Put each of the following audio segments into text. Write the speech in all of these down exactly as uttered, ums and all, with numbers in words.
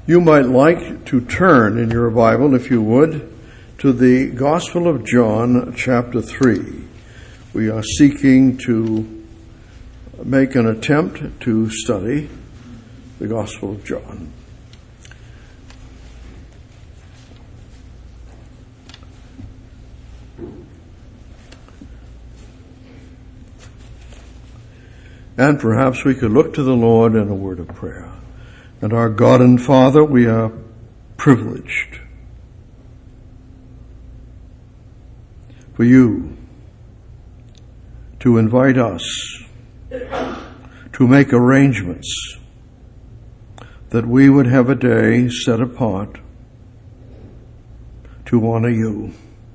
You might like to turn in your Bible, if you would, to the Gospel of John, chapter three. We are seeking to make an attempt to study the Gospel of John. And perhaps we could look to the Lord in a word of prayer. And our God and Father, we are privileged for you to invite us to make arrangements that we would have a day set apart to honor you,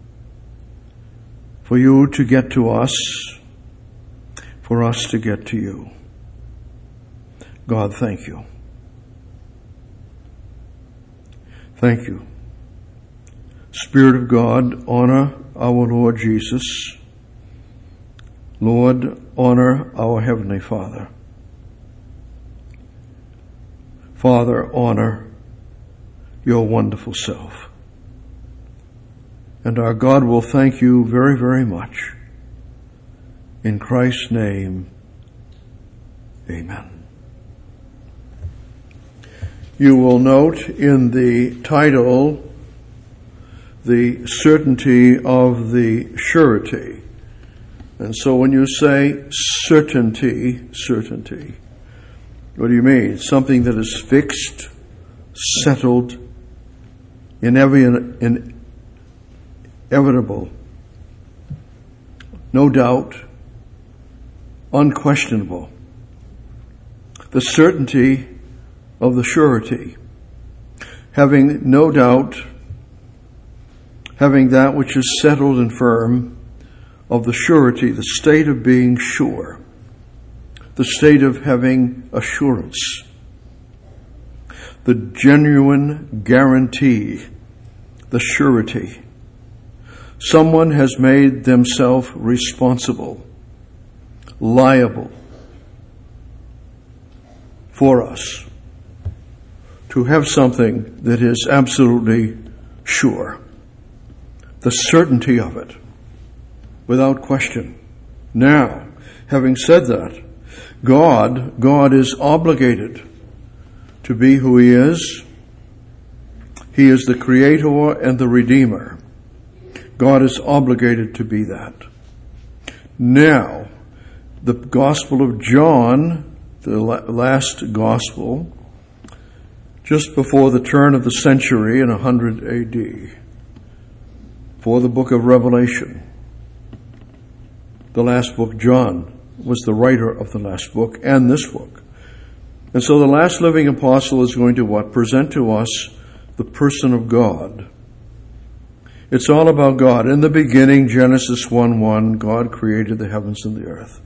for you to get to us, for us to get to you. God, thank you. Thank you. Spirit of God, honor our Lord Jesus. Lord, honor our Heavenly Father. Father, honor your wonderful self. And our God will thank you very, very much. In Christ's name, amen. You will note in the title the certainty of the surety. And so when you say certainty, certainty, what do you mean? Something that is fixed, settled, inevitable, no doubt, unquestionable. The certainty of the surety, having no doubt, having that which is settled and firm, of the surety, the state of being sure, the state of having assurance, the genuine guarantee, the surety. Someone has made themselves responsible, liable for us to have something that is absolutely sure. The certainty of it, without question. Now, having said that, God, God is obligated to be who He is. He is the Creator and the Redeemer. God is obligated to be that. Now, the Gospel of John, the last Gospel, just before the turn of the century in one hundred A D, for the book of Revelation. The last book, John, was the writer of the last book and this book. And so the last living apostle is going to what? Present to us the person of God. It's all about God. In the beginning, Genesis one one, God created the heavens and the earth.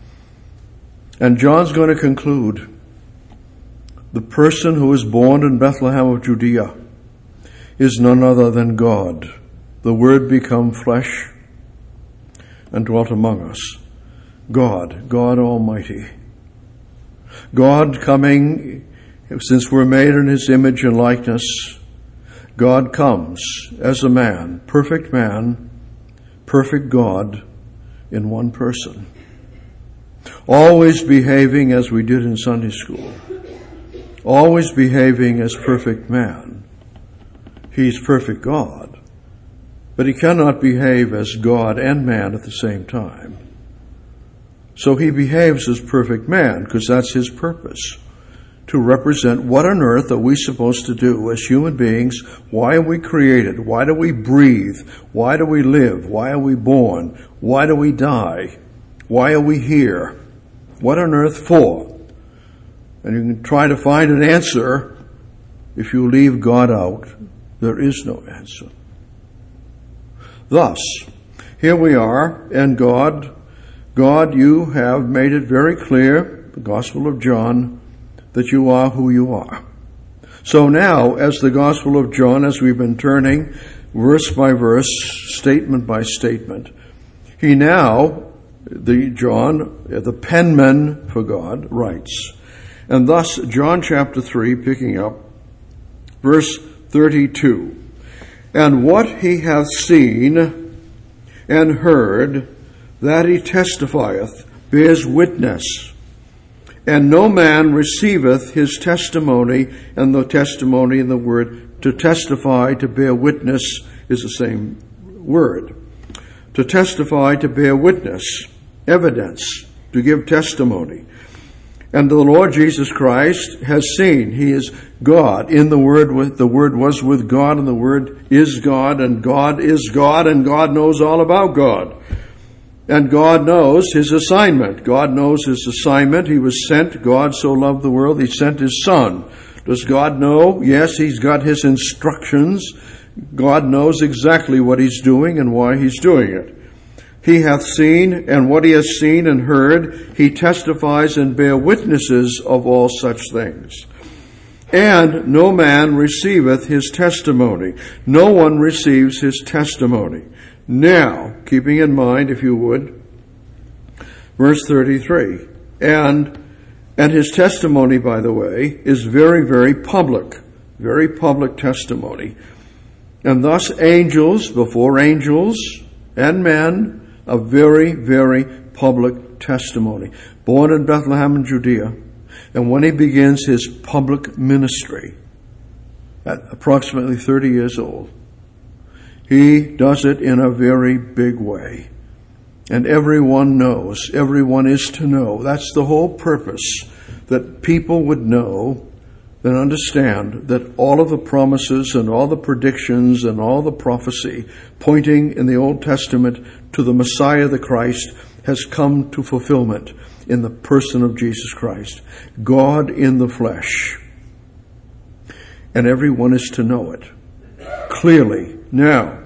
And John's going to conclude, the person who is born in Bethlehem of Judea is none other than God. The Word become flesh and dwelt among us. God, God Almighty. God coming, since we're made in His image and likeness, God comes as a man, perfect man, perfect God in one person. Always behaving as we did in Sunday school. Always behaving as perfect man. He's perfect God. But He cannot behave as God and man at the same time. So He behaves as perfect man because that's His purpose. To represent what on earth are we supposed to do as human beings? Why are we created? Why do we breathe? Why do we live? Why are we born? Why do we die? Why are we here? What on earth for? And you can try to find an answer. If you leave God out, there is no answer. Thus, here we are, and God, God, you have made it very clear, the Gospel of John, that you are who you are. So now, as the Gospel of John, as we've been turning verse by verse, statement by statement, he now, the John, the penman for God, writes. And thus, John chapter three, picking up Verse thirty-two. And what he hath seen and heard, that he testifieth, bears witness. And no man receiveth his testimony, and the testimony in the word to testify, to bear witness, is the same word. To testify, to bear witness, evidence, to give testimony. And the Lord Jesus Christ has seen. He is God. In the Word, with the Word was with God, and the Word is God, and God is God, and God knows all about God. And God knows his assignment. God knows his assignment. He was sent. God so loved the world, he sent his Son. Does God know? Yes, he's got his instructions. God knows exactly what he's doing and why he's doing it. He hath seen, and what he has seen and heard, he testifies and bear witnesses of all such things. And no man receiveth his testimony. No one receives his testimony. Now, keeping in mind, if you would, verse thirty-three, and and his testimony, by the way, is very, very public, very public testimony. And thus angels, before angels and men, a very, very public testimony. Born in Bethlehem in Judea, and when he begins his public ministry at approximately thirty years old, he does it in a very big way. And everyone knows, everyone is to know. That's the whole purpose, that people would know and understand that all of the promises and all the predictions and all the prophecy pointing in the Old Testament to the Messiah, the Christ, has come to fulfillment in the person of Jesus Christ. God in the flesh. And everyone is to know it clearly. Now,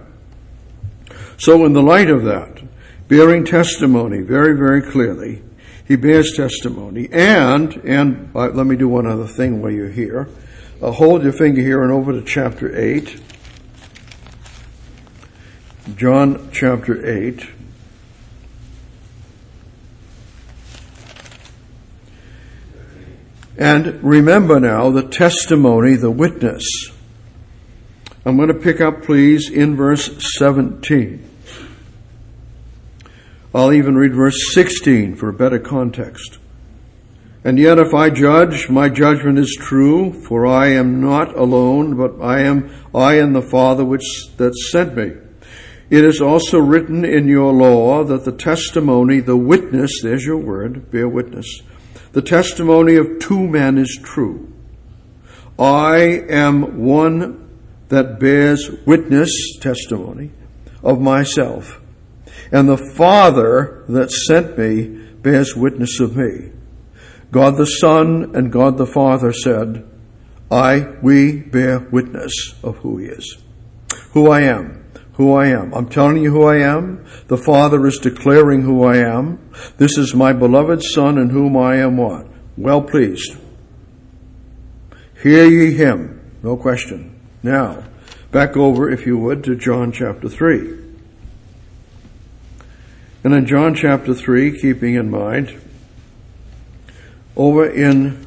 so in the light of that, bearing testimony very, very clearly, he bears testimony. And, and uh, let me do one other thing while you're here. Uh, hold your finger here and over to chapter eight. John chapter eight. And remember now the testimony, the witness. I'm going to pick up, please, in verse seventeen. I'll even read verse sixteen for a better context. And yet if I judge, my judgment is true, for I am not alone, but I am I and the Father which that sent me. It is also written in your law that the testimony, the witness, there's your word, bear witness, the testimony of two men is true. I am one that bears witness, testimony, of myself. And the Father that sent me bears witness of me. God the Son and God the Father said, I, we bear witness of who he is. Who I am. Who I am. I'm telling you who I am. The Father is declaring who I am. This is my beloved Son in whom I am what? Well pleased. Hear ye him. No question. Now, back over, if you would, to John chapter three. And in John chapter three, keeping in mind, over in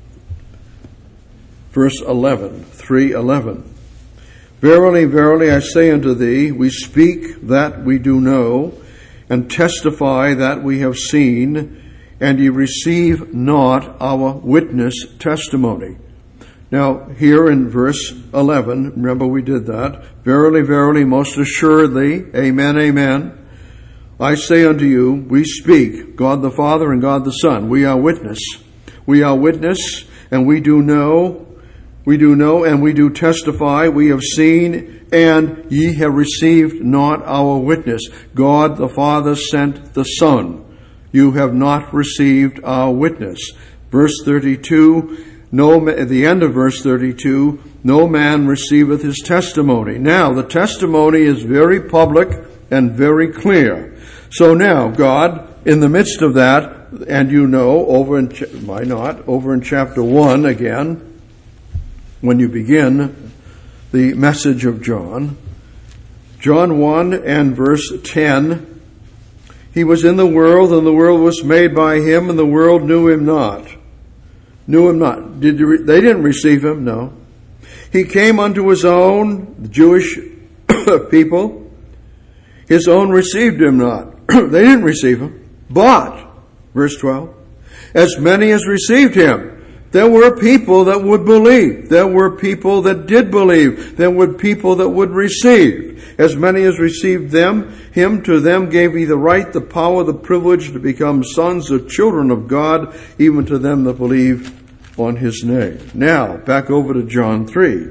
verse eleven, three eleven, verily, verily, I say unto thee, we speak that we do know, and testify that we have seen, and ye receive not our witness testimony. Now, here in verse eleven, remember we did that, verily, verily, most assuredly, amen, amen, I say unto you, we speak, God the Father and God the Son. We are witness. We are witness, and we do know, we do know, and we do testify, we have seen, and ye have received not our witness. God the Father sent the Son. You have not received our witness. Verse thirty-two, no, at the end of verse thirty-two, no man receiveth his testimony. Now, the testimony is very public and very clear. So now, God, in the midst of that, and you know, over in, why not, over in chapter one again, when you begin the message of John, John one and verse ten, he was in the world, and the world was made by him, and the world knew him not. Knew him not. Did you re- they didn't receive him? No. He came unto his own, the Jewish people. His own received him not. They didn't receive him. But, verse twelve, as many as received him, there were people that would believe. There were people that did believe. There were people that would receive. As many as received them, him to them gave he the right, the power, the privilege to become sons or children of God, even to them that believe on his name. Now, back over to John three.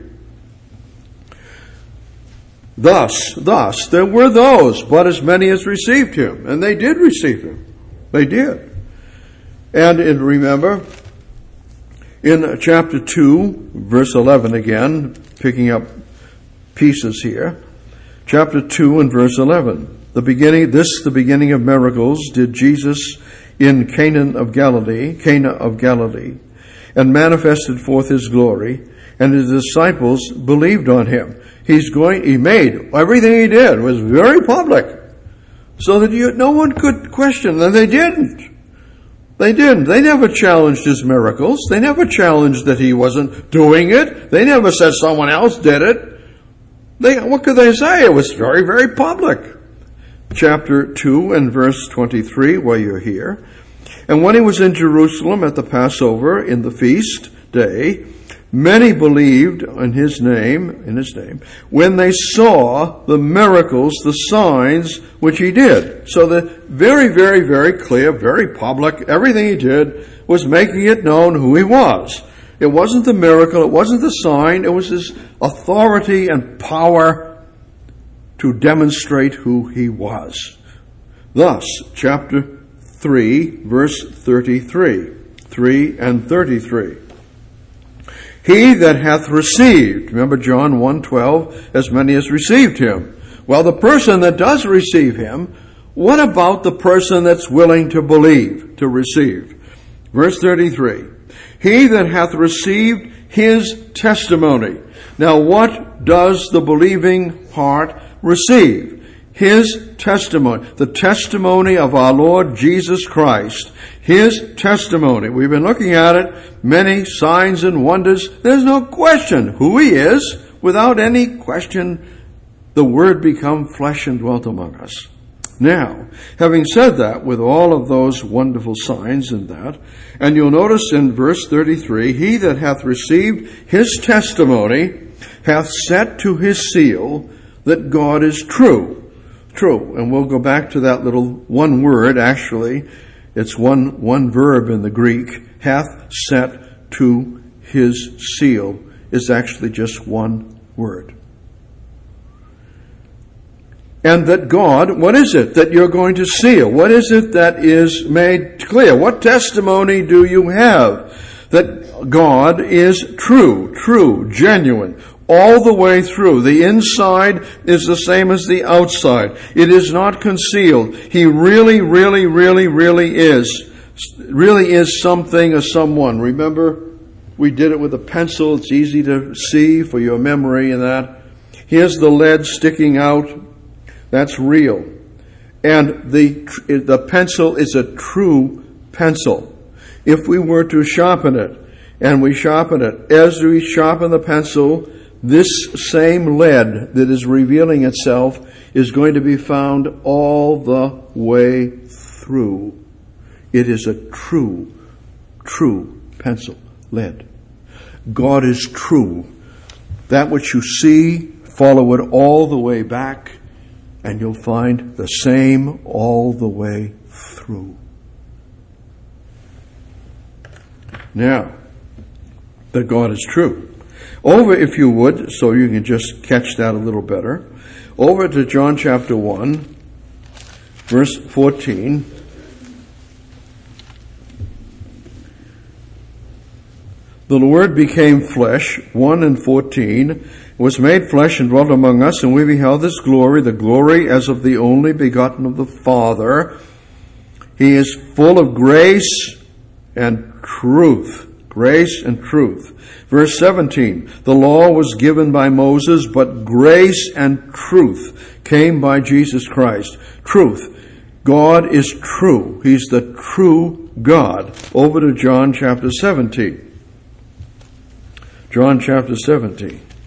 Thus, thus, there were those, but as many as received him. And they did receive him. They did. And in, remember, in chapter two, verse eleven again, picking up pieces here. Chapter two and verse eleven. The beginning, this, the beginning of miracles, did Jesus in Canaan of Galilee, Cana of Galilee, and manifested forth his glory, and his disciples believed on him. He's going, he made, everything he did was very public, so that you, no one could question, and they didn't. They didn't. They never challenged his miracles. They never challenged that he wasn't doing it. They never said someone else did it. They, what could they say? It was very, very public. Chapter two and verse twenty-three, while you're here. And when he was in Jerusalem at the Passover in the feast day, many believed in his name, in his name, when they saw the miracles, the signs which he did. So the very, very, very clear, very public, everything he did was making it known who he was. It wasn't the miracle, it wasn't the sign, it was his authority and power to demonstrate who he was. Thus, chapter three, verse thirty-three, three and thirty-three. He that hath received, remember John one twelve, as many as received him. Well, the person that does receive him, what about the person that's willing to believe, to receive? Verse thirty-three. He that hath received his testimony. Now, what does the believing heart receive? His testimony. The testimony of our Lord Jesus Christ. His testimony. We've been looking at it. Many signs and wonders. There's no question who he is. Without any question, the Word become flesh and dwelt among us. Now, having said that, with all of those wonderful signs and that, and you'll notice in verse thirty-three, he that hath received his testimony hath set to his seal that God is true. True. And we'll go back to that little one word, actually. It's one, one verb in the Greek. Hath set to his seal is actually just one word. And that God, what is it that you're going to seal? What is it that is made clear? What testimony do you have? That God is true, true, genuine, all the way through. The inside is the same as the outside. It is not concealed. He really, really, really, really is. Really is something or someone. Remember, we did it with a pencil. It's easy to see for your memory and that. Here's the lead sticking out. That's real. And the the pencil is a true pencil. If we were to sharpen it, and we sharpen it, as we sharpen the pencil, this same lead that is revealing itself is going to be found all the way through. It is a true, true pencil, lead. God is true. That which you see, follow it all the way back, and you'll find the same all the way through. Now, that God is true. Over, if you would, so you can just catch that a little better, over to John chapter one, verse fourteen. The Word became flesh, one and fourteen, was made flesh and dwelt among us, and we beheld his glory, the glory as of the only begotten of the Father. He is full of grace and truth. Grace and truth. Verse seventeen, the law was given by Moses, but grace and truth came by Jesus Christ. Truth. God is true. He's the true God. Over to John chapter seventeen. John chapter seventeen.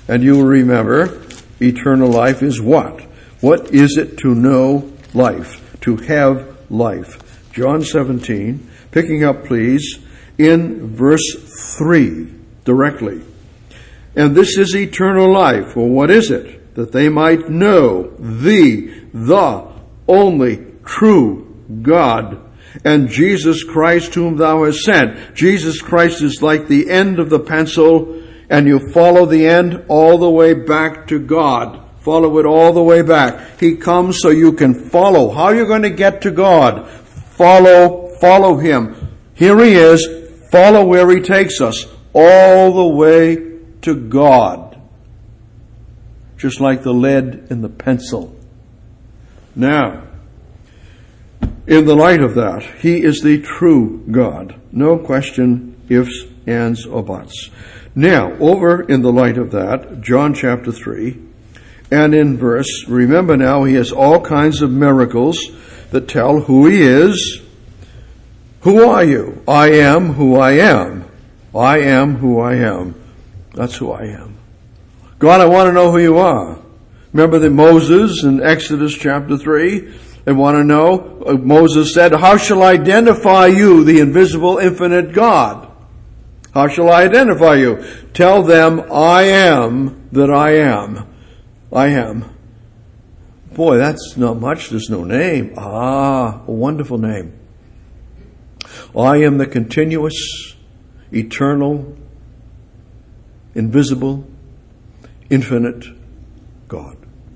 And you will remember, eternal life is what? What is it to know life, to have life? John seventeen, picking up please in verse three directly. And this is eternal life. Well, what is it? That they might know thee, the only true God, and Jesus Christ whom thou hast sent. Jesus Christ is like the end of the pencil, and you follow the end all the way back to God. Follow it all the way back. He comes so you can follow. How are you going to get to God? Follow, follow Him. Here He is. Follow where He takes us. All the way to God. Just like the lead in the pencil. Now, in the light of that, He is the true God. No question, ifs, ands, or buts. Now, over in the light of that, John chapter three, and in verse, remember now, He has all kinds of miracles that tell who He is. Who are you? I am who I am. I am who I am. That's who I am. God, I want to know who you are. Remember that Moses in Exodus chapter three, they want to know, uh, Moses said, how shall I identify you, the invisible, infinite God? How shall I identify you? Tell them, I am that I am. I am. Boy, that's not much. There's no name. Ah, a wonderful name. I am the continuous, eternal, invisible, infinite God.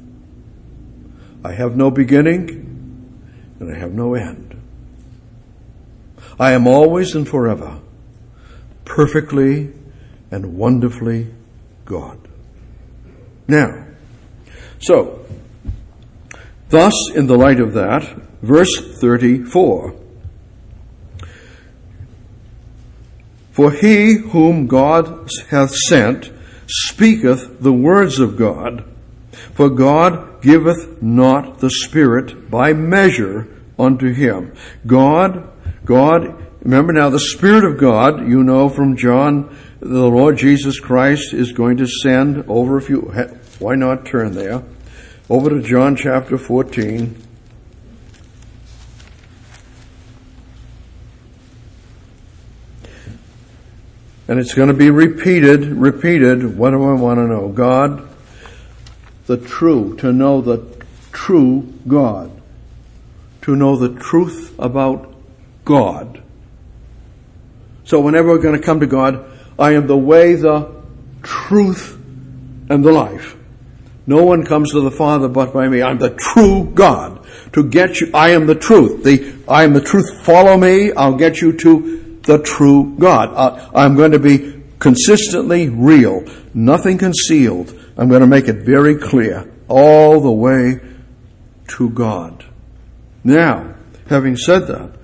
I have no beginning and I have no end. I am always and forever perfectly and wonderfully God. Now, so, thus in the light of that, verse thirty-four, for he whom God hath sent speaketh the words of God, for God giveth not the Spirit by measure unto him. God, God, remember now the Spirit of God, you know from John, the Lord Jesus Christ is going to send over, if you, why not turn there, over to John chapter fourteen. And it's going to be repeated, repeated. What do I want to know? God, the true, to know the true God. To know the truth about God. So whenever we're going to come to God, I am the way, the truth, and the life. No one comes to the Father but by me. I'm the true God. To get you, I am the truth. The, I am the truth. Follow me. I'll get you to the true God. Uh, I'm going to be consistently real. Nothing concealed. I'm going to make it very clear. All the way to God. Now, having said that,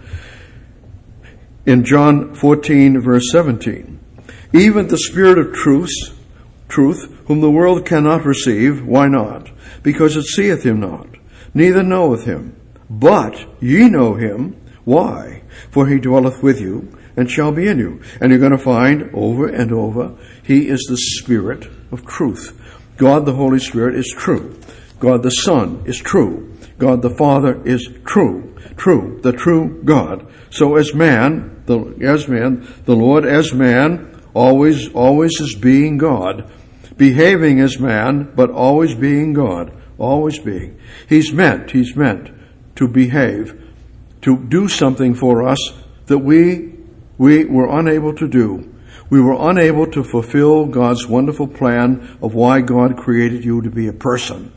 in John fourteen verse seventeen, even the Spirit of truth, truth, whom the world cannot receive, why not? Because it seeth him not, neither knoweth him. But ye know him. Why? For he dwelleth with you, and shall be in you. And you're going to find over and over, He is the Spirit of truth. God the Holy Spirit is true. God the Son is true. God the Father is true. True. The true God. So as man, the, as man, the Lord as man, always, always is being God. Behaving as man, but always being God. Always being. He's meant, He's meant to behave, to do something for us that we We were unable to do. We were unable to fulfill God's wonderful plan of why God created you to be a person.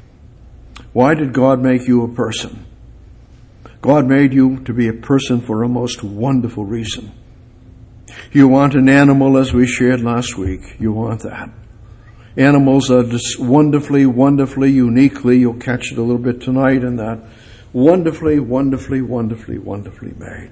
Why did God make you a person? God made you to be a person for a most wonderful reason. You want an animal, as we shared last week. You want that. Animals are just wonderfully, wonderfully, uniquely, you'll catch it a little bit tonight in that, wonderfully, wonderfully, wonderfully, wonderfully made.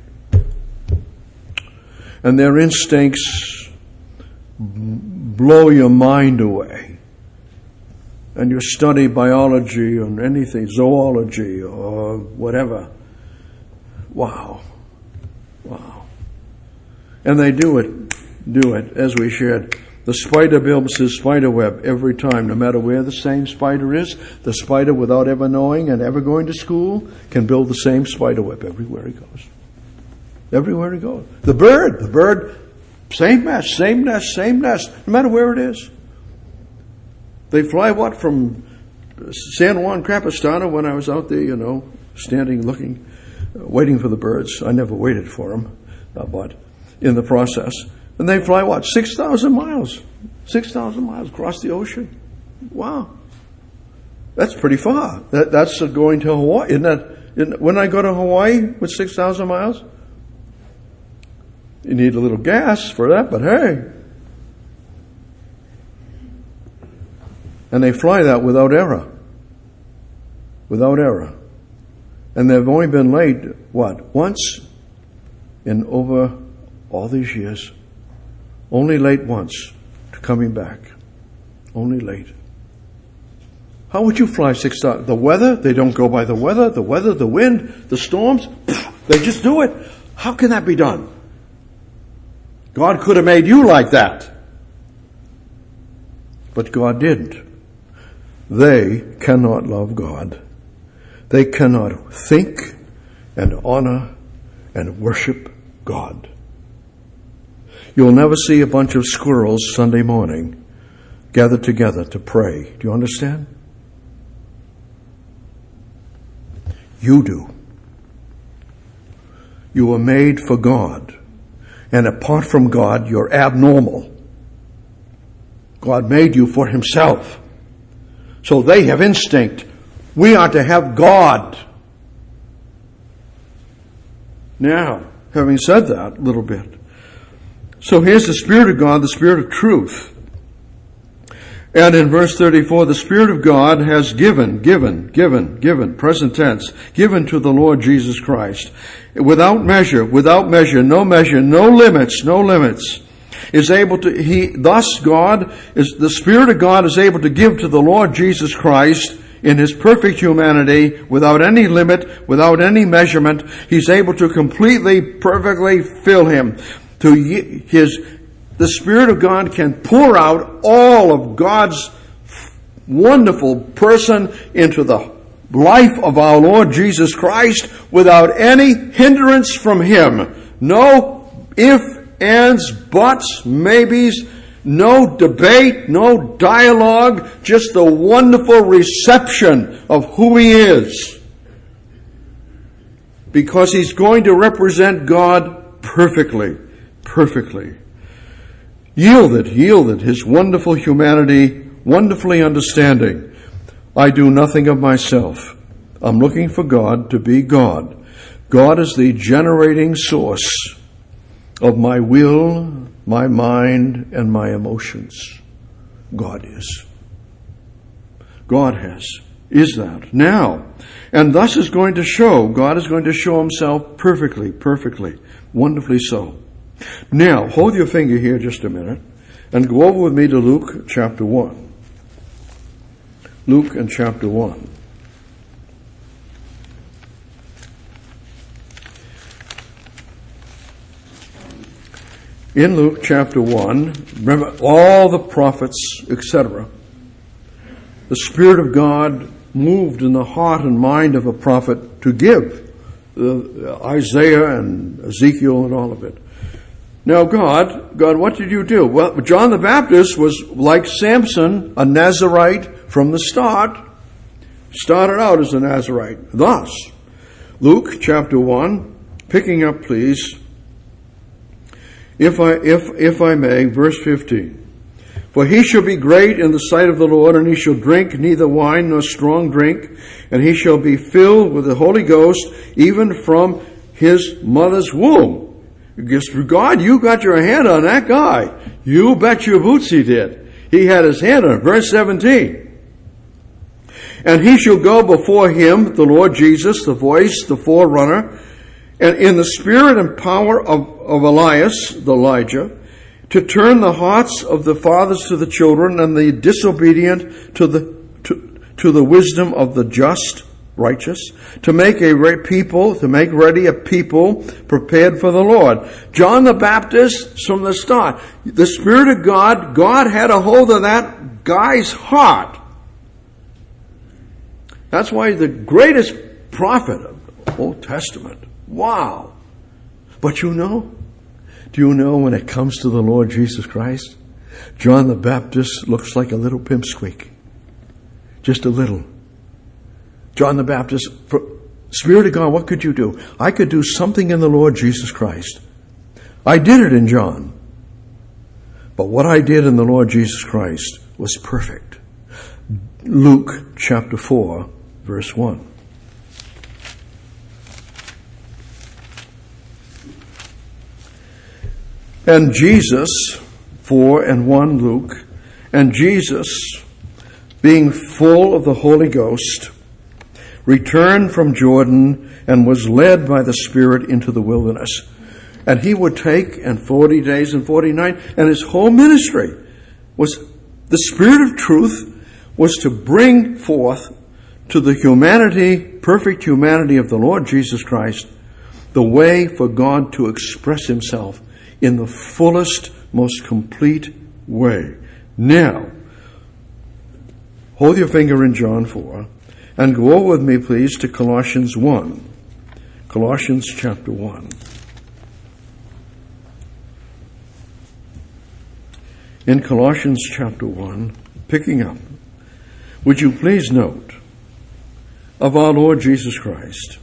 And their instincts blow your mind away. And you study biology or anything, zoology or whatever. Wow. Wow. And they do it, do it, as we shared. The spider builds his spider web every time, no matter where the same spider is. The spider, without ever knowing and ever going to school, can build the same spider web everywhere he goes. Everywhere he goes. The bird, the bird, same nest, same nest, same nest, no matter where it is. They fly what from San Juan Capistrano when I was out there, you know, standing, looking, waiting for the birds. I never waited for them, uh, but in the process. And they fly what? six thousand miles. six thousand miles across the ocean. Wow. That's pretty far. That, that's going to Hawaii. Isn't that, isn't, when I go to Hawaii with six thousand miles, you need a little gas for that, but hey. And they fly that without error. Without error. And they've only been late, what, once in over all these years. Only late once to coming back. Only late. How would you fly six thousand? The weather, they don't go by the weather. The weather, the wind, the storms, they just do it. How can that be done? God could have made you like that. But God didn't. They cannot love God. They cannot think and honor and worship God. You'll never see a bunch of squirrels Sunday morning gathered together to pray. Do you understand? You do. You were made for God. And apart from God, you're abnormal. God made you for himself. So they have instinct. We are to have God. Now, having said that a little bit, so here's the Spirit of God, the Spirit of truth. And in verse thirty-four, the Spirit of God has given, given, given, given, present tense, given to the Lord Jesus Christ. Without measure, without measure, no measure, no limits, no limits. Is able to, he, thus God, is the Spirit of God is able to give to the Lord Jesus Christ in his perfect humanity, without any limit, without any measurement. He's able to completely, perfectly fill him. To his, the Spirit of God can pour out all of God's wonderful person into the life of our Lord Jesus Christ without any hindrance from him. No if, ands, buts, maybes, no debate, no dialogue, just the wonderful reception of who he is. Because he's going to represent God perfectly, perfectly. Yielded, yielded, his wonderful humanity, wonderfully understanding. I do nothing of myself. I'm looking for God to be God. God is the generating source of my will, my mind, and my emotions. God is. God has. Is that. Now. And thus is going to show, God is going to show himself perfectly, perfectly, wonderfully so. Now, hold your finger here just a minute and go over with me to Luke chapter one. Luke and chapter one. In Luke chapter one, remember all the prophets, et cetera. The Spirit of God moved in the heart and mind of a prophet to give uh, Isaiah and Ezekiel and all of it. Now God, God, what did you do? Well, John the Baptist was like Samson, a Nazirite from the start. Started out as a Nazirite. Thus, Luke chapter one, picking up please, If I, if, if I may, verse fifteen. For he shall be great in the sight of the Lord, and he shall drink neither wine nor strong drink, and he shall be filled with the Holy Ghost, even from his mother's womb. Just, God, you got your hand on that guy. You bet your boots he did. He had his hand on it. Verse seventeen. And he shall go before him, the Lord Jesus, the voice, the forerunner, and in the spirit and power of, of Elias, the Elijah, to turn the hearts of the fathers to the children and the disobedient to the, to, to the wisdom of the just, righteous, to make a re- people, to make ready a people prepared for the Lord. John the Baptist, from the start, the Spirit of God, God had a hold of that guy's heart. That's why the greatest prophet of the Old Testament. Wow. But you know, do you know when it comes to the Lord Jesus Christ, John the Baptist looks like a little pimpsqueak. Just a little. John the Baptist, for, Spirit of God, what could you do? I could do something in the Lord Jesus Christ. I did it in John. But what I did in the Lord Jesus Christ was perfect. Luke chapter four, verse one. And Jesus, four and one Luke, and Jesus, being full of the Holy Ghost, returned from Jordan and was led by the Spirit into the wilderness. And he would take, and forty days and forty nights, and his whole ministry was, the Spirit of truth was to bring forth to the humanity, perfect humanity of the Lord Jesus Christ, the way for God to express himself in the fullest, most complete way. Now, hold your finger in John four and go with me, please, to Colossians one. Colossians chapter one. In Colossians chapter one, picking up, would you please note of our Lord Jesus Christ,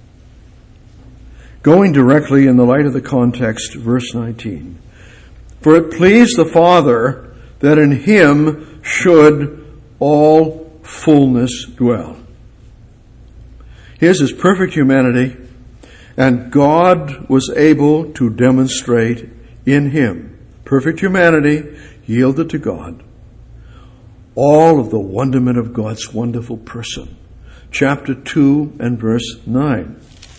going directly in the light of the context, verse nineteen. For it pleased the Father that in him should all fullness dwell. Here's his perfect humanity, and God was able to demonstrate in him, perfect humanity, yielded to God, all of the wonderment of God's wonderful person. Chapter two and verse nine.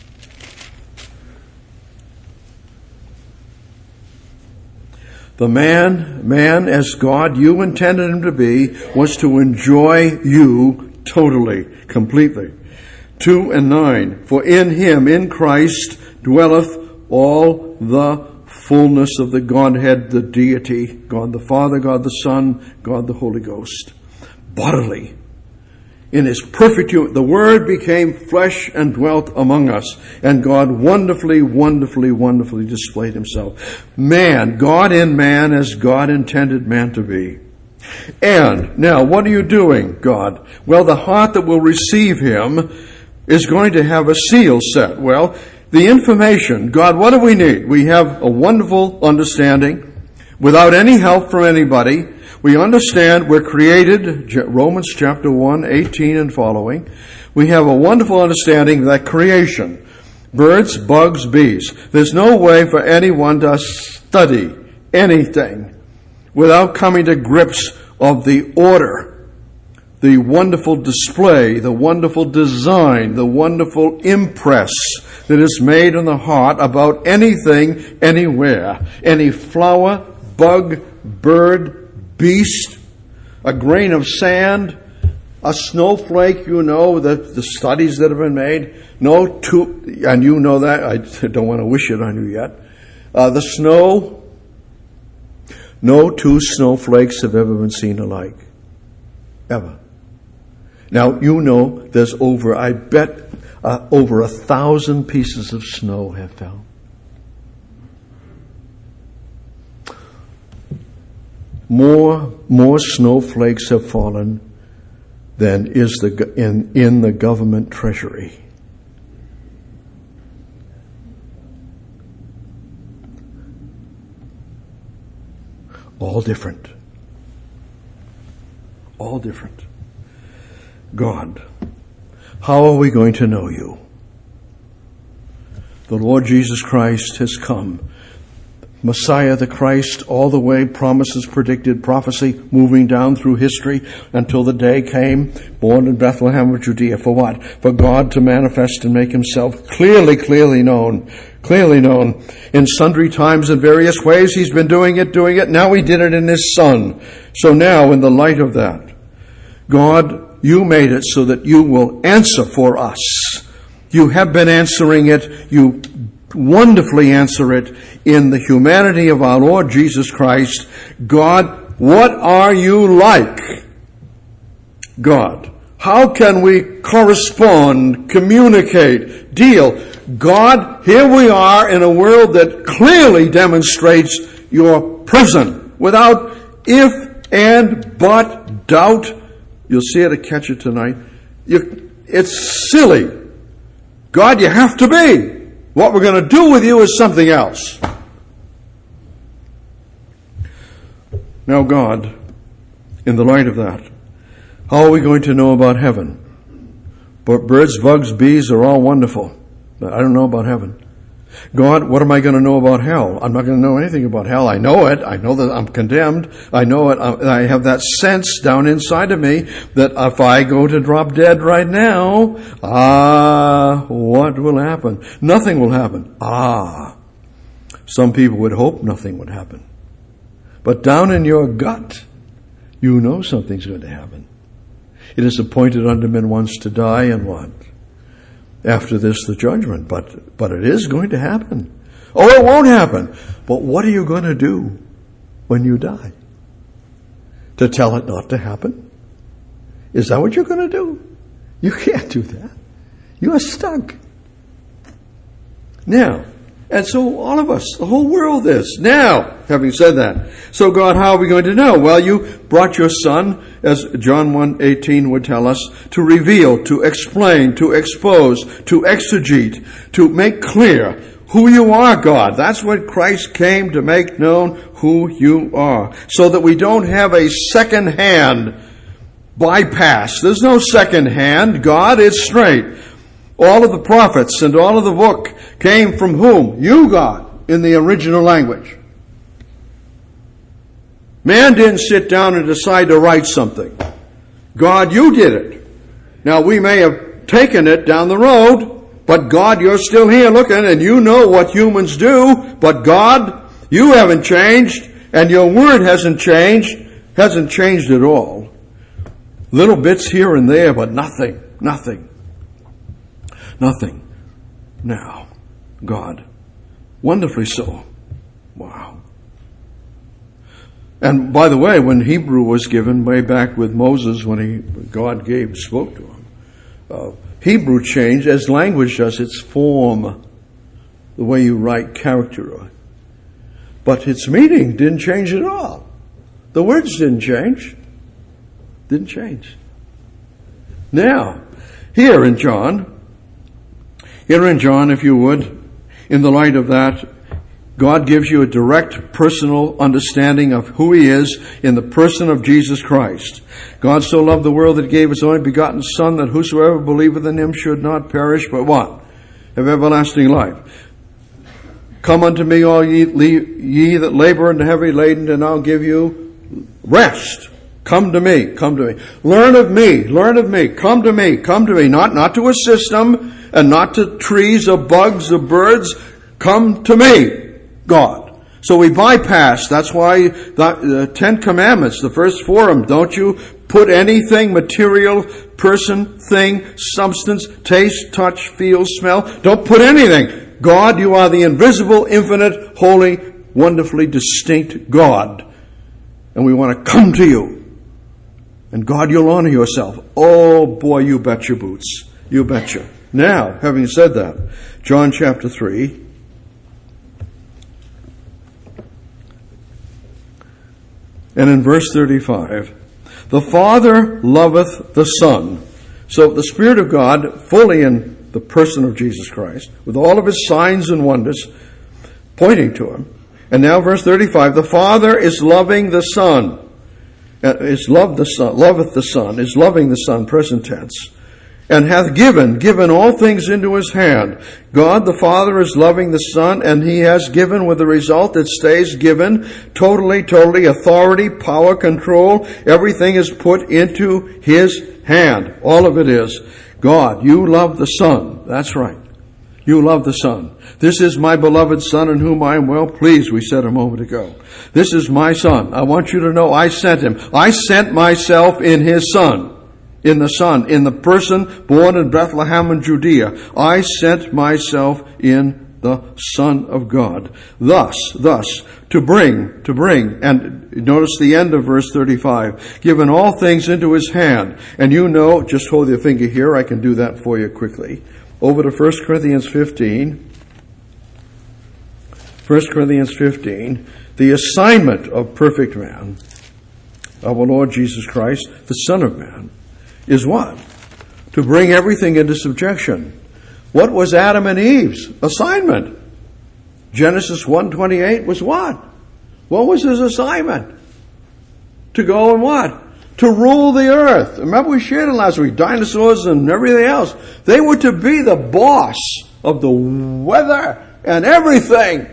The man, man as God you intended him to be, was to enjoy you totally, completely. Two and nine. For in him, in Christ, dwelleth all the fullness of the Godhead, the deity, God the Father, God the Son, God the Holy Ghost. Bodily. In his perfect, the Word became flesh and dwelt among us. And God wonderfully, wonderfully, wonderfully displayed himself. Man, God in man as God intended man to be. And now, what are you doing, God? Well, the heart that will receive him is going to have a seal set. Well, the information, God, what do we need? We have a wonderful understanding without any help from anybody. We understand we're created, Romans chapter one, eighteen and following. We have a wonderful understanding that creation, birds, bugs, bees. There's no way for anyone to study anything without coming to grips of the order, the wonderful display, the wonderful design, the wonderful impress that is made in the heart about anything, anywhere. Any flower, bug, bird, beast, a grain of sand, a snowflake, you know, the, the studies that have been made. No two, and you know that, I don't want to wish it on you yet. Uh, the snow, no two snowflakes have ever been seen alike. Ever. Now, you know, there's over, I bet, uh, over a thousand pieces of snow have fell. More, more snowflakes have fallen than is the in in the government treasury. All different. All different. God, how are we going to know you? The Lord Jesus Christ has come. Messiah the Christ, all the way, promises, predicted, prophecy, moving down through history until the day came, born in Bethlehem of Judea. For what? For God to manifest and make himself clearly, clearly known, clearly known in sundry times and various ways. He's been doing it, doing it. Now he did it in his Son. So now, in the light of that, God you made it so that you will answer for us. You have been answering it. You wonderfully answer it in the humanity of our Lord Jesus Christ. God, what are you like? God, how can we correspond, communicate, deal? God, here we are in a world that clearly demonstrates your presence without if and but doubt. You'll see it at Catch It tonight. You, it's silly. God, you have to be. What we're going to do with you is something else. Now, God, in the light of that, how are we going to know about heaven? But birds, bugs, bees are all wonderful. I don't know about heaven. God, what am I going to know about hell? I'm not going to know anything about hell. I know it. I know that I'm condemned. I know it. I have that sense down inside of me that if I go to drop dead right now, ah, what will happen? Nothing will happen. Ah, some people would hope nothing would happen. But down in your gut, you know something's going to happen. It is appointed unto men once to die, and what? After this, the judgment. But but it is going to happen. Oh, it won't happen. But what are you going to do when you die? To tell it not to happen? Is that what you're going to do? You can't do that. You are stuck. Now, and so all of us, the whole world is. Now, having said that, so God, how are we going to know? Well, you brought your Son, as John one eighteen would tell us, to reveal, to explain, to expose, to exegete, to make clear who you are, God. That's what Christ came to make known, who you are. So that we don't have a second hand bypass. There's no second hand. God is straight. All of the prophets and all of the book came from whom? You, God, in the original language. Man didn't sit down and decide to write something. God, you did it. Now, we may have taken it down the road, but God, you're still here looking, and you know what humans do. But God, you haven't changed, and your word hasn't changed, hasn't changed at all. Little bits here and there, but nothing, nothing. Nothing. Now, God, wonderfully so. Wow. And by the way, when Hebrew was given way back with Moses, when he God gave spoke to him, uh, Hebrew changed as language does its form, the way you write character. But its meaning didn't change at all. The words didn't change. Didn't change. Now, here in John. Here in John, if you would, in the light of that, God gives you a direct personal understanding of who He is in the person of Jesus Christ. God so loved the world that He gave His only begotten Son, that whosoever believeth in Him should not perish, but what? Have everlasting life. Come unto me, all ye, ye that labor and are heavy laden, and I'll give you rest. Come to me, come to me. Learn of me, learn of me, come to me, come to me. Not, not to a system, and not to trees or bugs or birds. Come to me, God. So we bypass, that's why the uh, Ten Commandments, the first four of them, don't you put anything, material, person, thing, substance, taste, touch, feel, smell. Don't put anything. God, you are the invisible, infinite, holy, wonderfully distinct God. And we want to come to you. And God, you'll honor yourself. Oh boy, you bet your boots. You betcha. Now, having said that, John chapter three. And in verse thirty-five, the Father loveth the Son. So the Spirit of God, fully in the person of Jesus Christ, with all of His signs and wonders, pointing to Him. And now verse thirty-five, the Father is loving the Son. Is loved the Son, loveth the Son, is loving the Son, present tense, and hath given, given all things into His hand. God the Father is loving the Son, and He has given with the result that stays given, totally, totally, authority, power, control, everything is put into His hand. All of it is. God, you love the Son. That's right. You love the Son. This is my beloved Son in whom I am well pleased, we said a moment ago. This is my Son. I want you to know I sent Him. I sent myself in His Son. in the Son, in the person born in Bethlehem in Judea. I sent myself in the Son of God. Thus, thus, to bring, to bring, and notice the end of verse thirty-five, given all things into his hand. And you know, just hold your finger here, I can do that for you quickly. Over to First Corinthians fifteen. First Corinthians fifteen, the assignment of perfect man, of our Lord Jesus Christ, the Son of Man, is what? To bring everything into subjection. What was Adam and Eve's assignment? Genesis one twenty-eight was what? What was his assignment? To go and what? To rule the earth. Remember we shared it last week, dinosaurs and everything else. They were to be the boss of the weather and everything.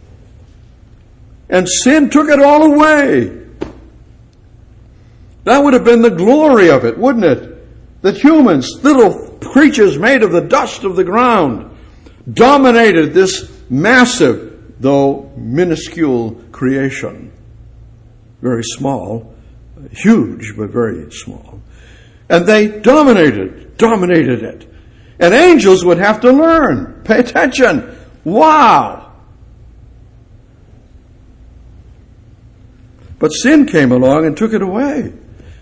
And sin took it all away. That would have been the glory of it, wouldn't it? That humans, little creatures made of the dust of the ground, dominated this massive, though minuscule creation. Very small, huge, but very small. And they dominated, dominated it. And angels would have to learn. Pay attention. Wow! But sin came along and took it away.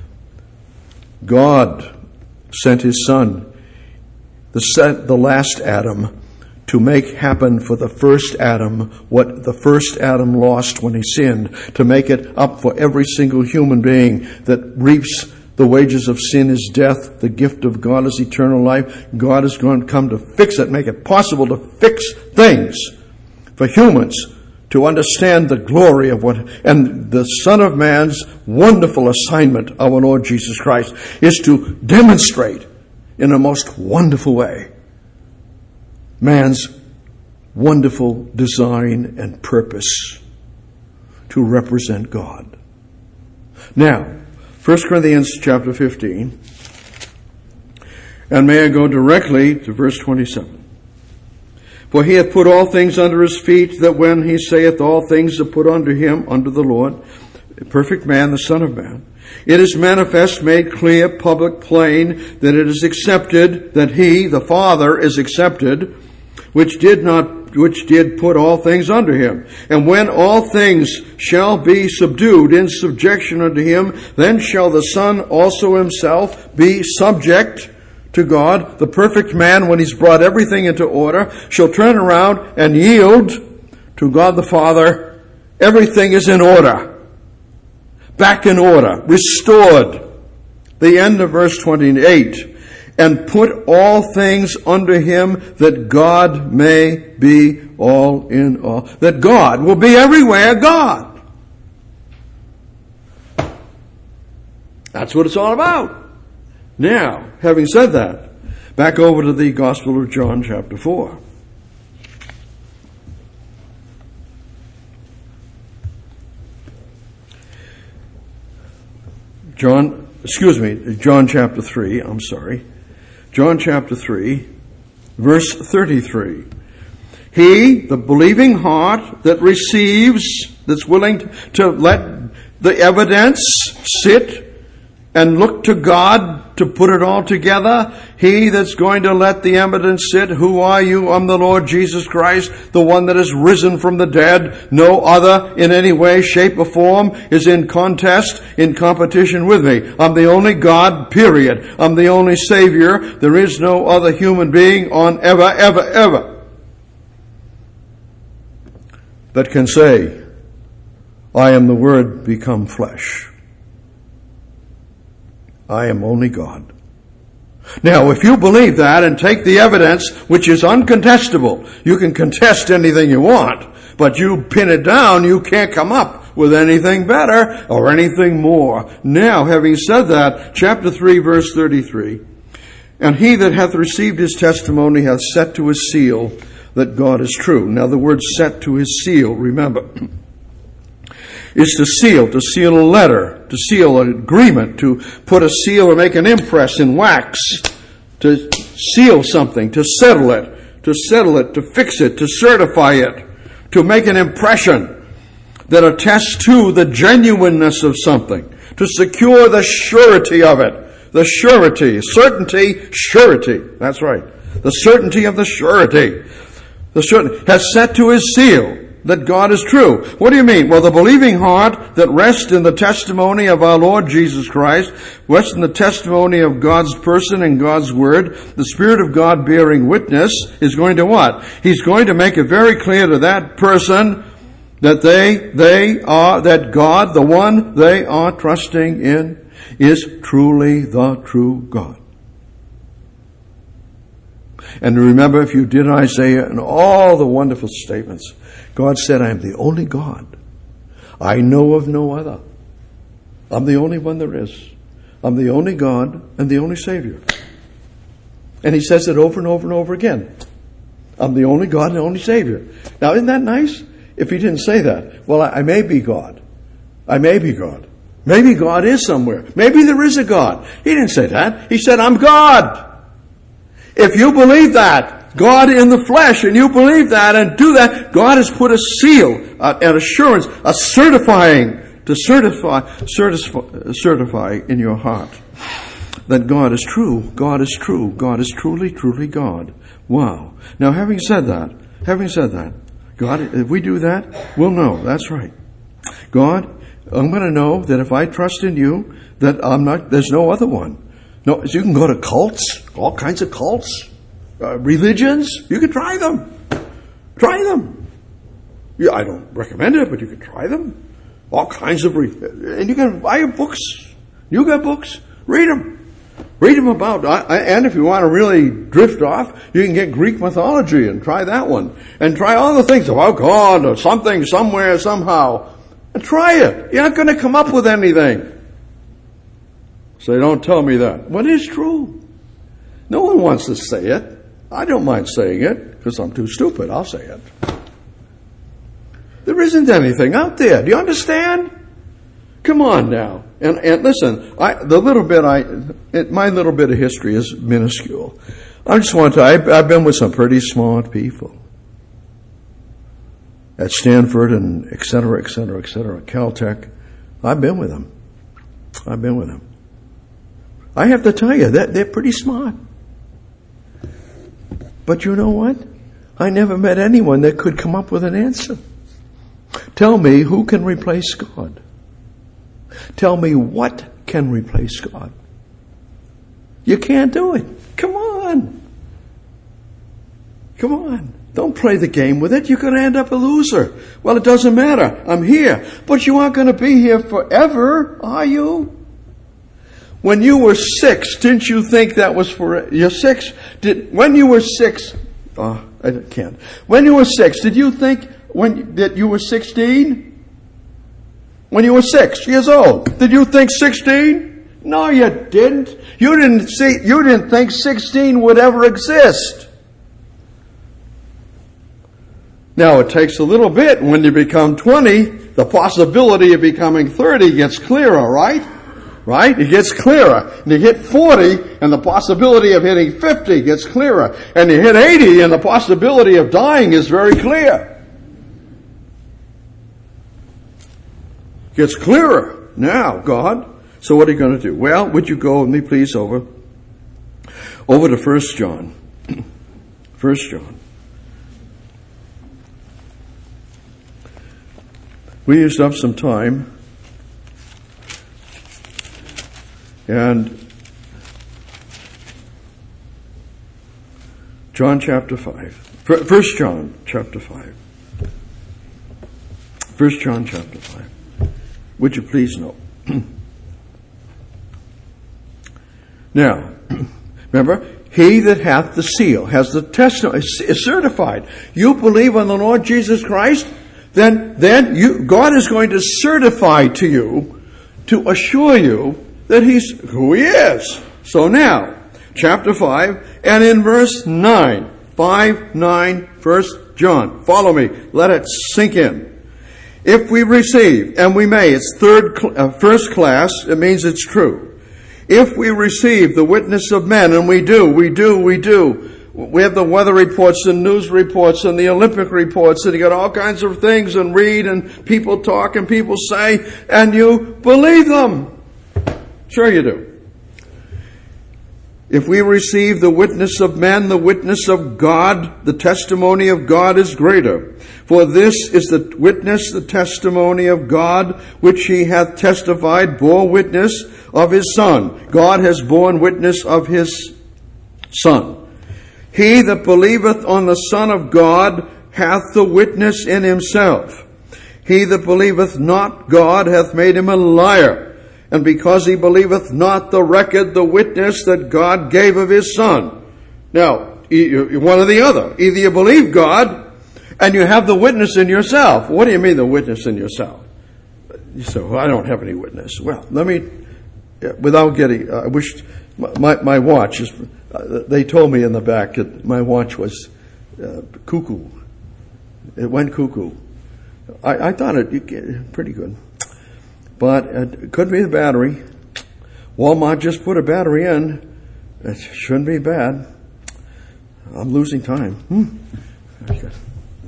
God sent his Son, the, set, the last Adam, to make happen for the first Adam what the first Adam lost when he sinned, to make it up for every single human being that reaps the wages of sin is death, the gift of God is eternal life. God is going to come to fix it, make it possible to fix things for humans, to understand the glory of what, and the Son of Man's wonderful assignment, our Lord Jesus Christ, is to demonstrate in a most wonderful way man's wonderful design and purpose to represent God. Now, First Corinthians chapter fifteen, and may I go directly to verse twenty-seven. For he hath put all things under his feet, that when he saith all things are put under him, under the Lord, a perfect man, the Son of Man, it is manifest, made clear, public, plain, that it is accepted, that he, the Father, is accepted, which did not, which did put all things under him. And when all things shall be subdued in subjection unto him, then shall the Son also himself be subject to God. The perfect man, when he's brought everything into order, shall turn around and yield to God the Father. Everything is in order. Back in order. Restored. The end of verse twenty-eight. And put all things under him, that God may be all in all. That God will be everywhere God. That's what it's all about. Now, having said that, back over to the Gospel of John chapter four. John, excuse me, John chapter three, I'm sorry. John chapter three, verse thirty-three. He, the believing heart that receives, that's willing to let the evidence sit and look to God to put it all together. He that's going to let the evidence sit. Who are you? I'm the Lord Jesus Christ, the one that is risen from the dead. No other in any way, shape, or form is in contest, in competition with me. I'm the only God, period. I'm the only Savior. There is no other human being on ever, ever, ever that can say, I am the Word become flesh. I am only God. Now, if you believe that and take the evidence, which is uncontestable, you can contest anything you want, but you pin it down, you can't come up with anything better or anything more. Now, having said that, chapter three, verse thirty-three, and he that hath received his testimony hath set to his seal that God is true. Now, the word set to his seal, remember, is to seal, to seal a letter, to seal an agreement, to put a seal or make an impress in wax, to seal something, to settle it, to settle it, to fix it, to certify it, to make an impression that attests to the genuineness of something, to secure the surety of it. The surety, certainty, surety. That's right. The certainty of the surety. The certainty has set to his seal that God is true. What do you mean? Well, the believing heart that rests in the testimony of our Lord Jesus Christ, rests in the testimony of God's person and God's word, the Spirit of God bearing witness, is going to what? He's going to make it very clear to that person that they, they are, that God, the one they are trusting in, is truly the true God. And remember, if you did Isaiah and all the wonderful statements, God said, I am the only God. I know of no other. I'm the only one there is. I'm the only God and the only Savior. And he says it over and over and over again. I'm the only God and the only Savior. Now, isn't that nice? If he didn't say that, well, I, I may be God. I may be God. Maybe God is somewhere. Maybe there is a God. He didn't say that. He said, I'm God. If you believe that, God in the flesh, and you believe that and do that, God has put a seal, uh, an assurance, a certifying, to certify, certify, certify in your heart that God is true, God is true, God is truly, truly God. Wow. Now, having said that, having said that, God, if we do that, we'll know. That's right. God, I'm going to know that if I trust in you, that I'm not, there's no other one. No, so you can go to cults, all kinds of cults, uh, religions. You can try them. Try them. Yeah, I don't recommend it, but you can try them. All kinds of, re- and you can buy books. You got books. Read them. Read them about, I, I, and if you want to really drift off, you can get Greek mythology and try that one. And try all the things about God or something, somewhere, somehow. And try it. You're not going to come up with anything. So don't tell me that. Well, it is true. No one wants to say it. I don't mind saying it because I'm too stupid. I'll say it. There isn't anything out there. Do you understand? Come on now. And, and listen, I, the little bit I, it, my little bit of history is minuscule. I just want to, I, I've been with some pretty smart people at Stanford and et cetera, et cetera, et cetera, Caltech. I've been with them. I've been with them. I have to tell you, that they're pretty smart. But you know what? I never met anyone that could come up with an answer. Tell me who can replace God. Tell me what can replace God. You can't do it. Come on. Come on. Don't play the game with it. You're going to end up a loser. Well, it doesn't matter. I'm here. But you aren't going to be here forever, are you? When you were six, didn't you think that was for, you're six? Did, when you were six, oh, I can't. When you were six, did you think when, that you were sixteen? When you were six years old, did you think sixteen? No, you didn't. You didn't see, you didn't think sixteen would ever exist. Now, it takes a little bit. When you become twenty, the possibility of becoming thirty gets clearer, right? Right? It gets clearer. And you hit forty, and the possibility of hitting fifty gets clearer. And you hit eighty, and the possibility of dying is very clear. Gets clearer. Now, God, so what are you going to do? Well, would you go with me, please, over, over to First John. First John. We used up some time. And John chapter five. First John chapter five. First John chapter five. Would you please know? Now, remember, he that hath the seal, has the testimony, is certified. You believe on the Lord Jesus Christ, then, then you, God is going to certify to you, to assure you that he's who he is. So now, chapter five, and in verse nine, five, nine, First John. Follow me. Let it sink in. If we receive, and we may, it's third, uh, first class, it means it's true. If we receive the witness of men, and we do, we do, we do. We have the weather reports and news reports and the Olympic reports, and you got all kinds of things and read and people talk and people say, and you believe them. Sure you do. If we receive the witness of men, the witness of God, the testimony of God is greater. For this is the witness, the testimony of God, which he hath testified, bore witness of his Son. God has borne witness of his Son. He that believeth on the Son of God hath the witness in himself. He that believeth not God hath made him a liar. And because he believeth not the record, the witness that God gave of his Son. Now, one or the other. Either you believe God, and you have the witness in yourself. What do you mean the witness in yourself? You say, well, I don't have any witness. Well, let me, without getting, I wish, my, my watch is, uh, they told me in the back that my watch was uh, cuckoo. It went cuckoo. I, I thought it pretty good. But it could be the battery. Walmart just put a battery in. It shouldn't be bad. I'm losing time. Hmm. Very good.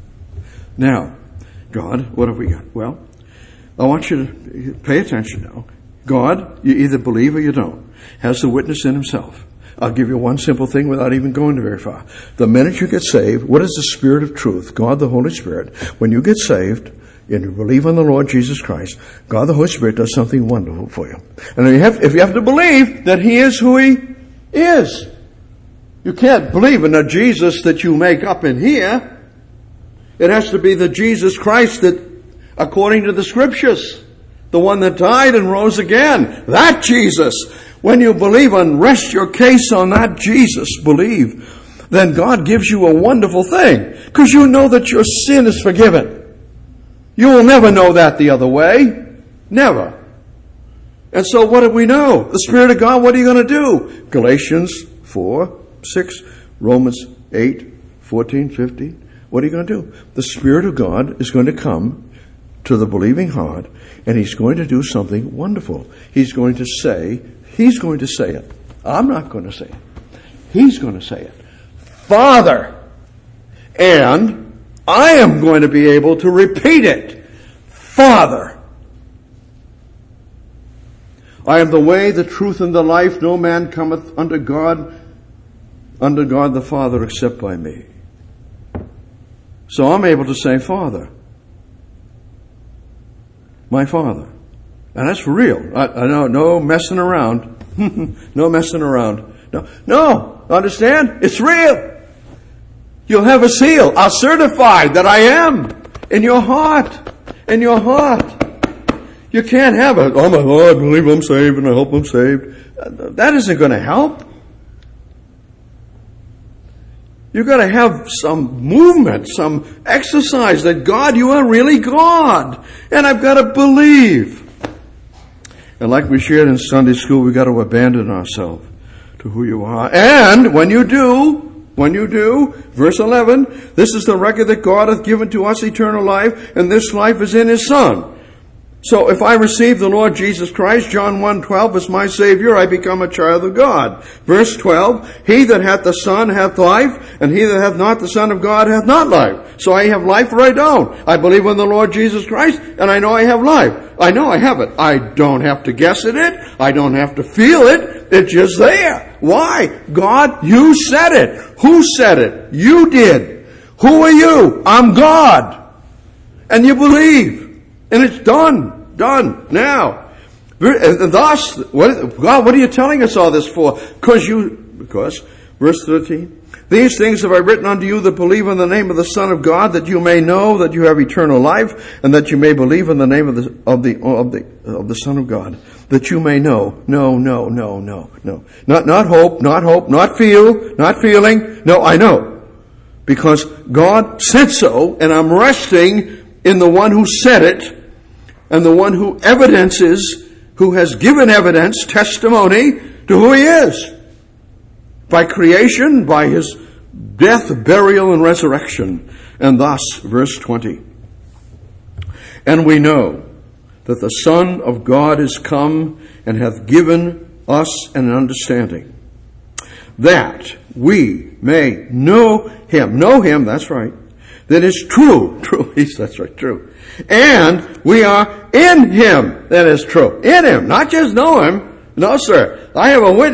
Now, God, what have we got? Well, I want you to pay attention now. God, you either believe or you don't, has the witness in himself. I'll give you one simple thing without even going very far. The minute you get saved, what is the Spirit of truth? God the Holy Spirit. When you get saved, and you believe on the Lord Jesus Christ, God the Holy Spirit does something wonderful for you. And if you have, if you have to believe that he is who he is. You can't believe in the Jesus that you make up in here. It has to be the Jesus Christ that, according to the Scriptures, the one that died and rose again. That Jesus. When you believe and rest your case on that Jesus, believe, then God gives you a wonderful thing. Because you know that your sin is forgiven. You will never know that the other way. Never. And so what do we know? The Spirit of God, what are you going to do? Galatians four, six, Romans eight, fourteen, fifteen. What are you going to do? The Spirit of God is going to come to the believing heart, and he's going to do something wonderful. He's going to say, he's going to say it. I'm not going to say it. He's going to say it. Father. And I am going to be able to repeat it. Father. I am the way, the truth, and the life. No man cometh unto God, unto God the Father, except by me. So I'm able to say, Father. My Father. And that's for real. I, I know, no messing around. No messing around. No, no, understand? It's real. You'll have a seal. I'll certify that I am in your heart. In your heart. You can't have it. Oh, my Lord, I believe I'm saved and I hope I'm saved. That isn't going to help. You've got to have some movement, some exercise that God, you are really God. And I've got to believe. And like we shared in Sunday school, we've got to abandon ourselves to who you are. And when you do, When you do, verse eleven, this is the record that God hath given to us eternal life, and this life is in his Son. So if I receive the Lord Jesus Christ, John one twelve, as my Savior, I become a child of God. Verse twelve, he that hath the Son hath life, and he that hath not the Son of God hath not life. So I have life or I don't. I believe in the Lord Jesus Christ, and I know I have life. I know I have it. I don't have to guess at it. I don't have to feel it. It's just there. Why? God, you said it. Who said it? You did. Who are you? I'm God. And you believe. And it's done. Done. Now. And thus, what, God, what are you telling us all this for? Because you, because, verse thirteen, these things have I written unto you that believe in the name of the Son of God, that you may know that you have eternal life, and that you may believe in the name of the, of the, of the, of the Son of God. That you may know. No, no, no, no, no. Not, not hope, not hope, not feel, not feeling. No, I know. Because God said so, and I'm resting in the one who said it, and the one who evidences, who has given evidence, testimony to who he is. By creation, by his death, burial, and resurrection. And thus, verse twenty. And we know that the Son of God is come and hath given us an understanding, that we may know him. Know him, that's right. That is true. True. That's right, true. And we are in him. That is true. In him. Not just know him. No, sir. I have a witness.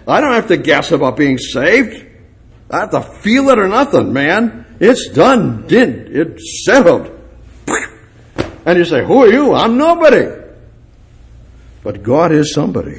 I don't have to guess about being saved. I have to feel it or nothing, man. It's done, did, it's settled. And you say, who are you? I'm nobody. But God is somebody.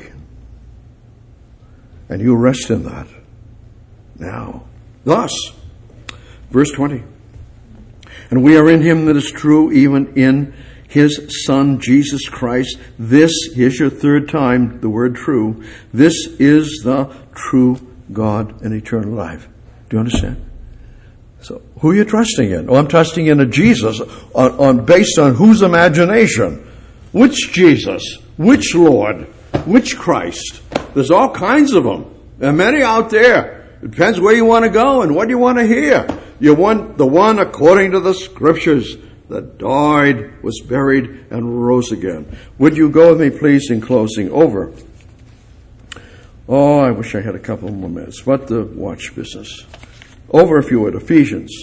And you rest in that. Now, thus, verse twenty. And we are in him that is true, even in his Son, Jesus Christ. This, here's your third time, the word true. This is the true God and eternal life. Do you understand? So, who are you trusting in? Oh, I'm trusting in a Jesus on, on based on whose imagination? Which Jesus? Which Lord? Which Christ? There's all kinds of them. There are many out there. It depends where you want to go and what you want to hear. You want the one according to the Scriptures that died, was buried, and rose again. Would you go with me, please, in closing? Over. Oh, I wish I had a couple more minutes. But the watch business. Over, if you would, Ephesians.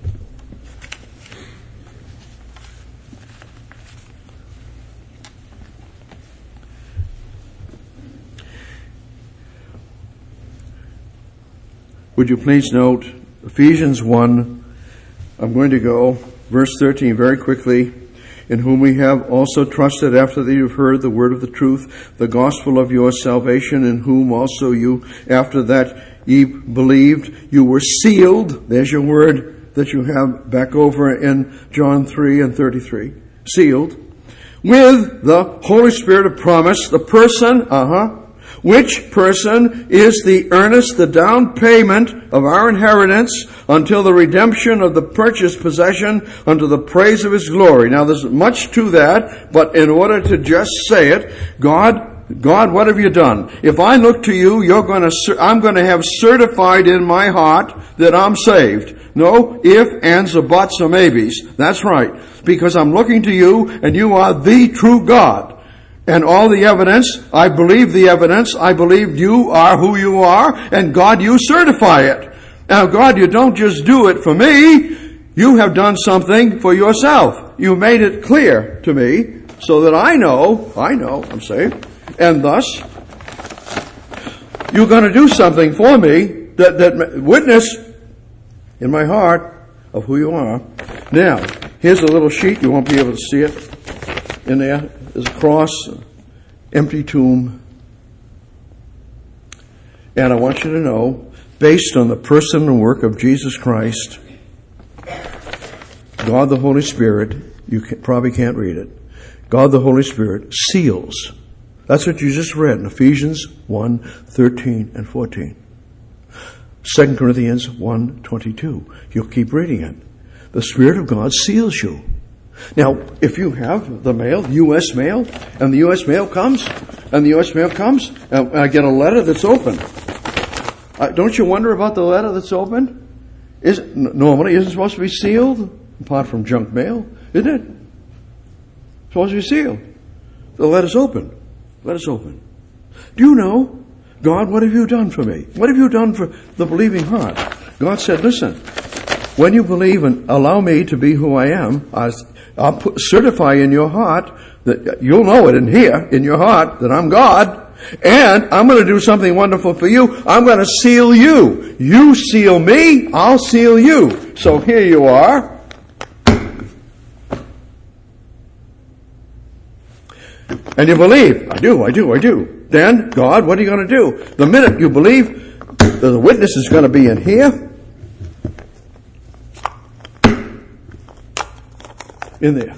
Would you please note Ephesians one, I'm going to go, verse thirteen, very quickly. In whom we have also trusted after that you've heard the word of the truth, the gospel of your salvation, in whom also you, after that ye believed, you were sealed. There's your word that you have back over in John three and thirty-three. Sealed. With the Holy Spirit of promise, the person, uh-huh, which person is the earnest, the down payment of our inheritance until the redemption of the purchased possession unto the praise of his glory. Now there's much to that, but in order to just say it, God, God, what have you done? If I look to you, you're going to, I'm going to have certified in my heart that I'm saved. No if, ands, or buts, or maybes. That's right. Because I'm looking to you, and you are the true God. And all the evidence, I believe the evidence, I believe you are who you are, and God, you certify it. Now God, you don't just do it for me, you have done something for yourself. You made it clear to me, so that I know, I know I'm saved, and thus, you're going to do something for me that, that witness in my heart of who you are. Now, here's a little sheet, you won't be able to see it in there. There's a cross, empty tomb. And I want you to know, based on the person and work of Jesus Christ, God the Holy Spirit, you can, probably can't read it, God the Holy Spirit seals. That's what you just read in Ephesians one, thirteen and fourteen. Second Corinthians one, twenty-two. You'll keep reading it. The Spirit of God seals you. Now, if you have the mail, U S mail, and the U S mail comes, and the U S mail comes, and I get a letter that's open. Uh, don't you wonder about the letter that's open? Is it, normally, isn't it supposed to be sealed? Apart from junk mail, isn't it? It's supposed to be sealed. The letter's open. The letter's open. Do you know, God, what have you done for me? What have you done for the believing heart? God said, listen, when you believe and allow me to be who I am, I I'll put, certify in your heart that you'll know it in here, in your heart, that I'm God. And I'm going to do something wonderful for you. I'm going to seal you. You seal me, I'll seal you. So here you are. And you believe. I do, I do, I do. Then, God, what are you going to do? The minute you believe, the witness is going to be in here. In there.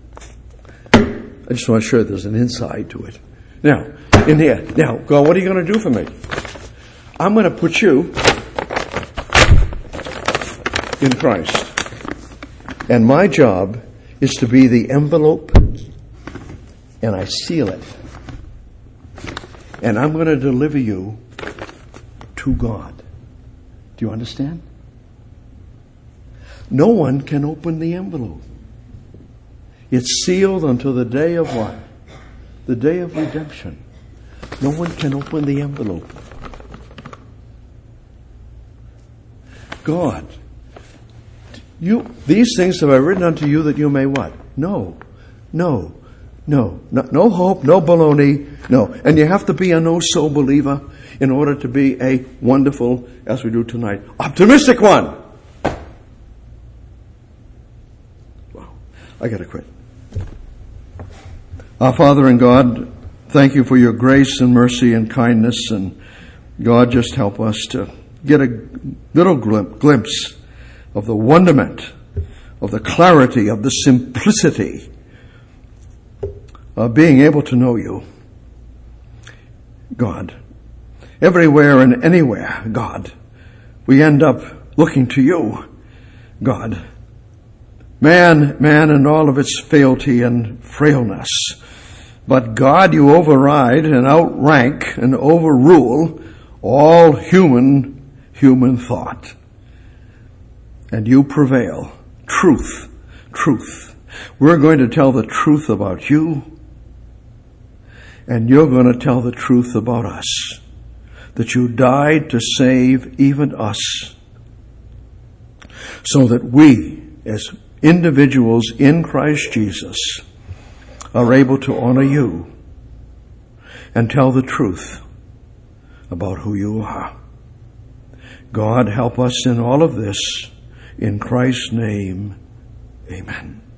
I just want to show you there's an inside to it. Now, in here. Now, God, what are you going to do for me? I'm going to put you in Christ. And my job is to be the envelope, and I seal it. And I'm going to deliver you to God. Do you understand? No one can open the envelope. It's sealed until the day of what? The day of redemption. No one can open the envelope. God, you, these things have I written unto you that you may what? Know. Know. No, no, no hope, no baloney, no. And you have to be a no-so believer in order to be a wonderful, as we do tonight, optimistic one. Wow, I gotta quit. Our Father and God, thank you for your grace and mercy and kindness, and God, just help us to get a little glimpse of the wonderment, of the clarity, of the simplicity of being able to know you, God. Everywhere and anywhere, God, we end up looking to you, God. Man, man and all of its frailty and frailness. But God, you override and outrank and overrule all human, human thought. And you prevail. Truth, truth. We're going to tell the truth about you, and you're going to tell the truth about us. That you died to save even us, so that we, as individuals in Christ Jesus, are able to honor you and tell the truth about who you are. God, help us in all of this. In Christ's name, amen.